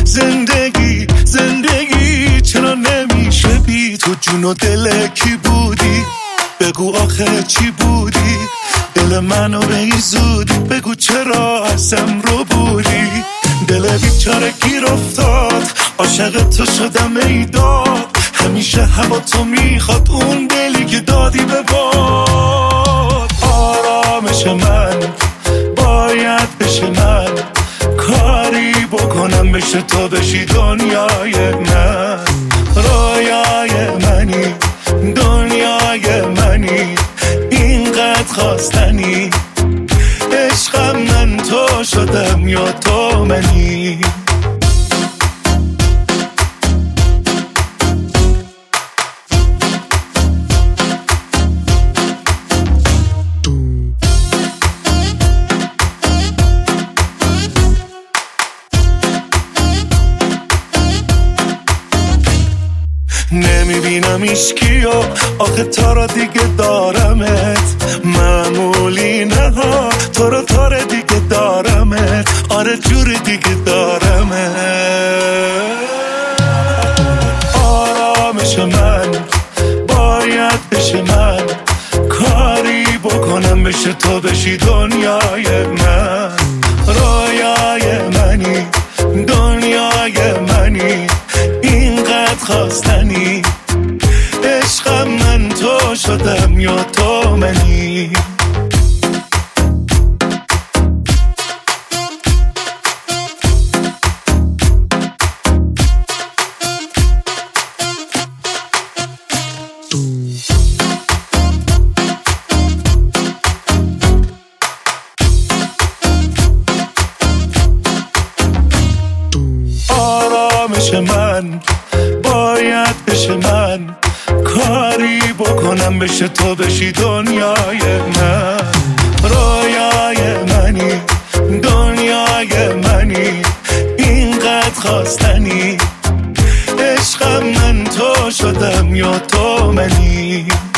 زندگی چرا نمیشه بی تو؟ جون و دل کی بودی؟ بگو آخه چی بودی؟ دل منو به این زودی بگو چرا ازم رو بودی؟ دل بیچاره گیر افتاد عاشق تو شدم ای داد، همیشه هوا تو میخواد اون دلی که دادی به باد. آرامش من باید بشه من، کاری بکنم بشه تو بشی دنیای من. رویای منی دنیای منی اینقدر خواستنی، عشقم من تو شدم یا تو منی. نمیبینم ایشکیو آخه تا را دیگه دارمت، معمولی نه ها تو را دیگه دارمت، آره جور دیگه دارمت. آرامش من باید بشه من، کاری بکنم بشه تو بشی دنیای من. رویای منی دنیای منی اینقدر خواستنی، عشقم من تو شدم یا تو منی. آرامش من باید بشه من، کاری بکنم بشه تو بشی دنیای من. رویای منی دنیای منی اینقدر خواستنی، عشقم من تو شدم یا تو منی.